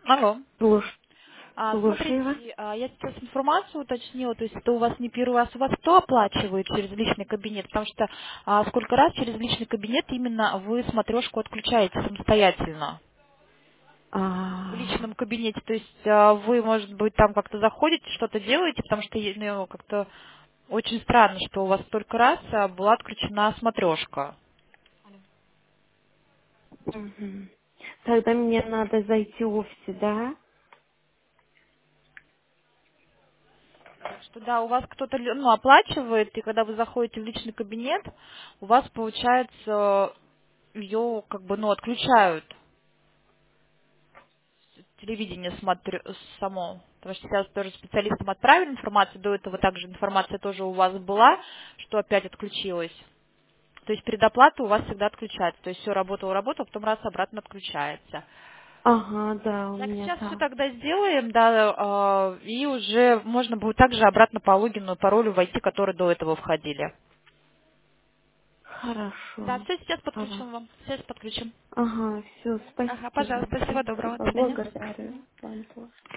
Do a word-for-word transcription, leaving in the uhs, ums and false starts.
Алло. Слуш- А, Слушаю вас. смотрите, а, я сейчас информацию уточнила, то есть это у вас не первый раз, у вас кто оплачивает через личный кабинет? Потому что а, сколько раз через личный кабинет именно вы смотрешку отключаете самостоятельно в А, личном кабинете? То есть а, вы, может быть, там как-то заходите, что-то делаете, потому что е- ну, как-то очень странно, что у вас столько раз а, была отключена смотрешка. мгм. Тогда мне надо зайти в офисе, да? Так что да, у вас кто-то лю- ну, оплачивает, и когда вы заходите в личный кабинет, у вас получается ее как бы ну отключают телевидение смотрю само. Потому что сейчас тоже специалистам отправили информацию, до этого также информация тоже у вас была, что опять отключилась. То есть предоплата у вас всегда отключается. То есть все работало, работало, потом раз обратно отключается. Ага, да, у Так, меня сейчас все так. тогда сделаем, да, а, и уже можно будет также обратно по логину и паролю войти, которые до этого входили. Да, Хорошо. все, сейчас Ага, подключим вам. Сейчас подключим. ага, все, Ага, спасибо. пожалуйста, всего доброго. До Спасибо, свидания. благодарю вам тоже.